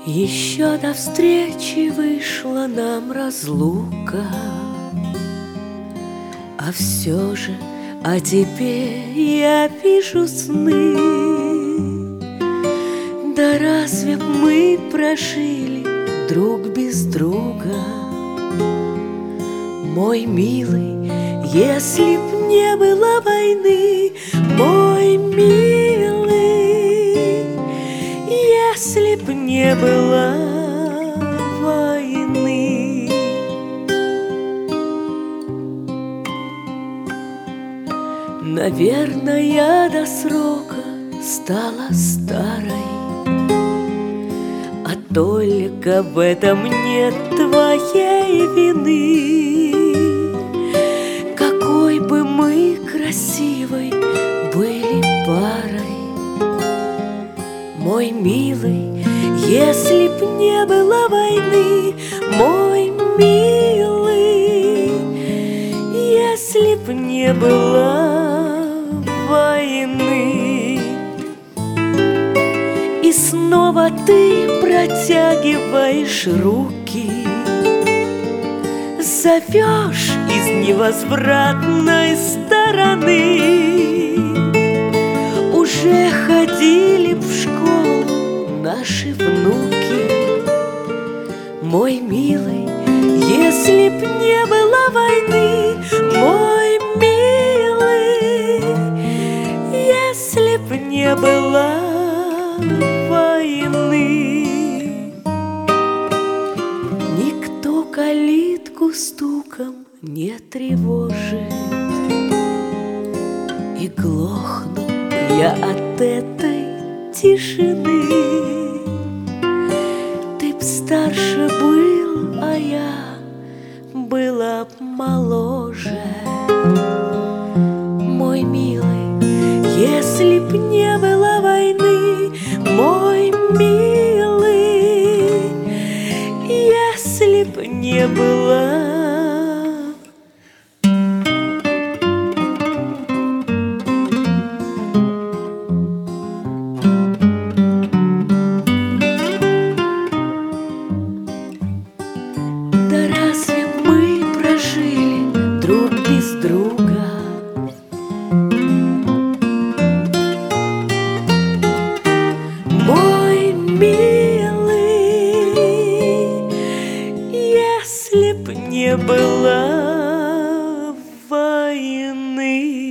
Еще до встречи вышла нам разлука, а все же о тебе я вижу сны. Да разве б мы прожили друг без друга, мой милый, если б не было войны, мой милый, если б не было войны. Наверное, я до срока стала старой, а только в этом нет твоей вины. Какой бы мы красивой были парой, мой милый, если б не было войны, мой милый, если б не было войны. И снова ты протягиваешь руки, зовешь из невозвратной стороны. Уже ходили б в школу наши внуки, мой милый, если б не было войны, мой милый, если б не было войны. Никто калитку стуком не тревожит, и глохну я от этой тишины. Ты б старше был, а я была б моложе, мой милый, если б не было войны, мой милый, если б не было. Да разве мы прожили друг без друга, мой милый, если б не было войны?